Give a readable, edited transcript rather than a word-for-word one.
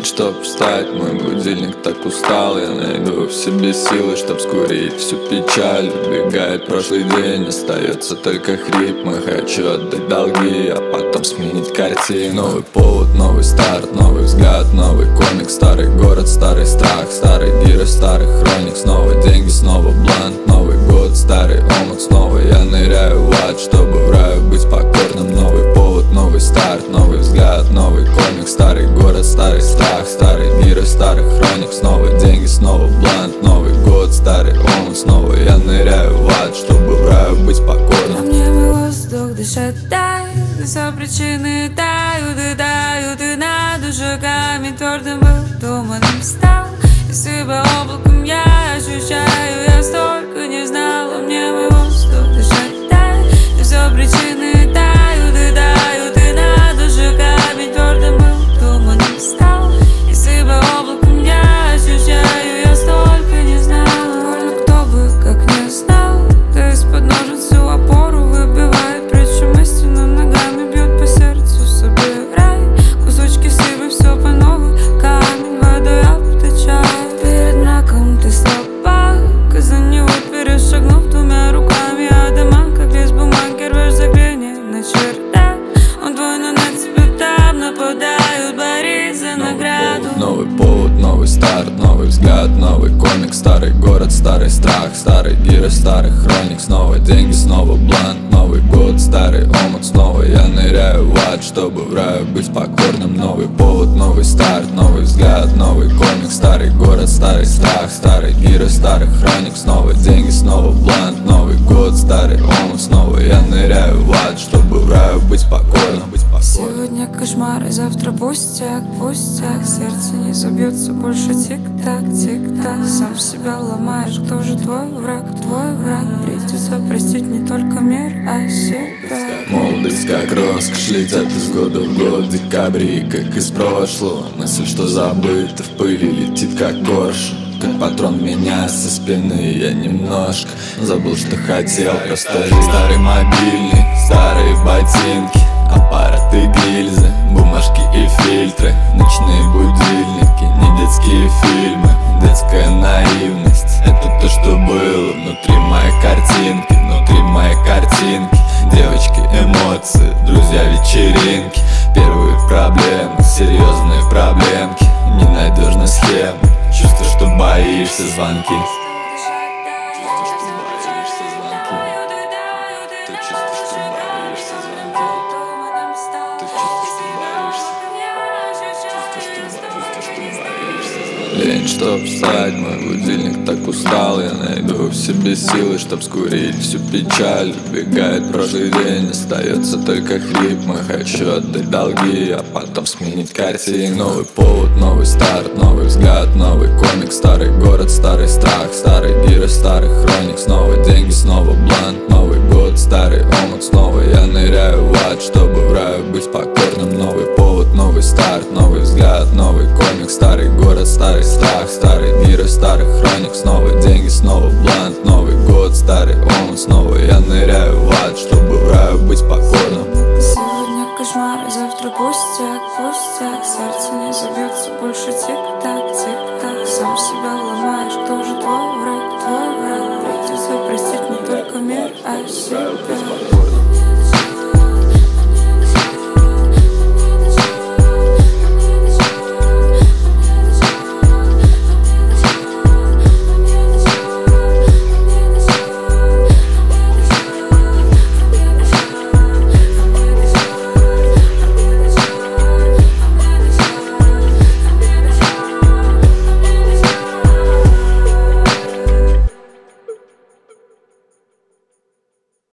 Лень, чтоб встать, мой будильник так устал. Я найду в себе силы, чтоб скурить всю печаль. Убегает прошлый день, остается только хрип. Мы хочу отдать долги, а потом сменить картину. Новый повод, новый старт, новый взгляд, новый комик. Старый город, старый страх, старый герой, старых хроник. Снова деньги, снова блант, Новый год, старый омут. Снова я ныряю в ад, чтобы в раю быть покорным. Новый повод, новый старт, новый взгляд, новый комик. Старый город, старый страх, старый герой, старых хроник. Снова деньги, снова блант, Новый год, старый омут. Снова я ныряю в ад, чтобы в раю быть покорным. Мне мой воздух дышать дай, все причины тают и тают. И над душами твердым был, туманом стал. И сыпа облаком я ощущаю, я столько не знала. Мне мой воздух дышать дай, все причины тают и тают. И над душами твердым был, туманом стал. И сыпа облаком я ощущаю, я столько не знала. Больно, кто бы как не знал, да из-под ножен всю опору выбивает. Причем истину ногами бьет по сердцу, собирай кусочки сыпи, все по новой. Камень водой обточай. Перед мраком ты слаба, за него перешагнув двумя руками. А дома, как лист бумаги, рвешь загляние на чердак. Он твой, но на тебя там нападают, борись за награду. Новый повод, новый старт, новый взгляд, новый комик. Старый город, старый страх, старый герой, старых хроник. Снова деньги, снова блант, Новый год, старый омут. Снова я ныряю в ад, чтобы в раю быть покорным. Новый повод, новый старт, новый взгляд, новый комик. Старый город, старый страх, старый герой, старых хроник. Снова деньги, снова блант, Новый год, старый омут. Снова я ныряю в ад, чтобы в раю быть покорным. Сегодня кошмар, и завтра пустяк, пустяк. Сердце не забьется больше, тик-так, тик-так. Сам себя ломаешь, кто же твой враг, твой враг. Придется простить не только мир, а себя. Молодость как роскошь, летят из года в год. Декабри, как из прошлого. Мысль, что забыта в пыли, летит как коршун. Как патрон меня со спины, я немножко забыл, что хотел, просто жить. Старый мобильник, старые ботинки, аппараты, гильзы, бумажки и фильтры. Ночные будильники, не детские фильмы, детская наивность. Это то, что было внутри моей картинки, внутри моей картинки. Девочки, эмоции, друзья, вечеринки. Первые проблемы, серьезные проблемки. Ненадежная схема, чувство, что боишься звонки. Лень, чтоб встать, мой будильник так устал. Я найду в себе силы, чтоб скурить всю печаль. Убегает прошлый день, остается только хрип. Мы хочу отдать долги, а потом сменить картину. Новый повод, новый старт, новый взгляд, новый комик. Старый город, старый страх, старый герой, старых хроник. Снова деньги, снова блант, Новый год, старый омут. Снова я ныряю в ад, чтобы в раю быть покорным. Новый повод, новый старт, новый взгляд, новый комик. Старый город, старый страх, старый герой, старых хроник. Снова деньги, снова блант, Новый год, старый омут. Снова я ныряю в ад, чтобы в раю быть покорным. Сегодня кошмар, и завтра пустяк, пустяк. Сердце не забьется больше, тик-так, тик-так. Сам себя ломаешь, кто же твой враг, твой враг. Придется простить не только мир, а себя.